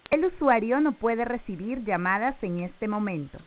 El usuario no puede recibir llamadas en este momento.